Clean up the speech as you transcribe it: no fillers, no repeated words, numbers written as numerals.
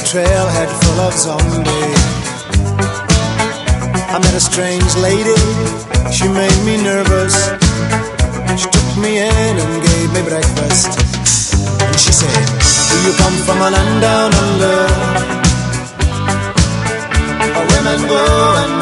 trailhead full of zombies. I met a strange lady, she made me nervous. She took me in and gave me breakfast. And she said, do you come from a land down under, where women go and